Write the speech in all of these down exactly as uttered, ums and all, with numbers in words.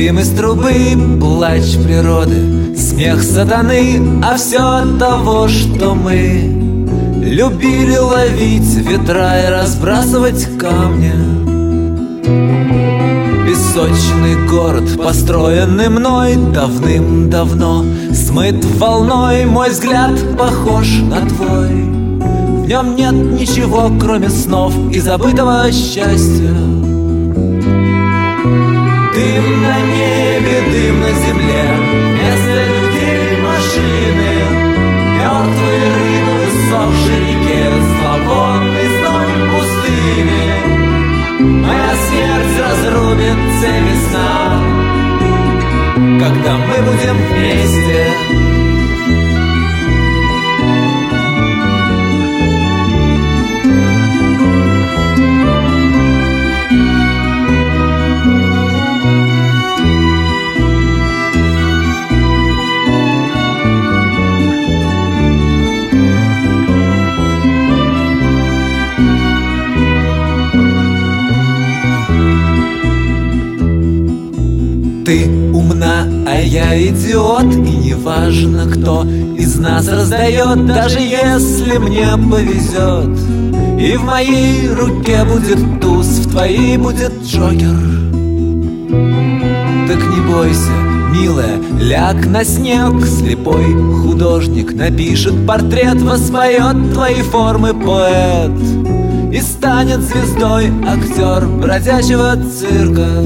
Дым из трубы, плач природы, смех сатаны, а все от того, что мы любили ловить ветра и разбрасывать камни. Песочный город, построенный мной давным-давно, смыт волной, мой взгляд похож на твой. В нем нет ничего, кроме снов и забытого счастья. Дым на небе, дым на земле, вместо людей машины, мертвые рыбы в сохшей реке, зловонный зной пустыни. Моя смерть разрубит цепи сна, когда мы будем вместе. Ты умна, а я идиот, и неважно, кто из нас раздает, даже если мне повезет. И в моей руке будет туз, в твоей будет джокер. Так не бойся, милая, ляг на снег. Слепой художник напишет портрет, воспоет твои формы поэт и станет звездой актер бродячего цирка.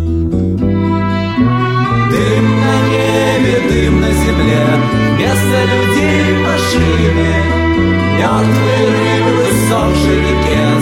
Дым на небе, дым на земле, вместо людей машины, мертвые рыбы в высохшей реке,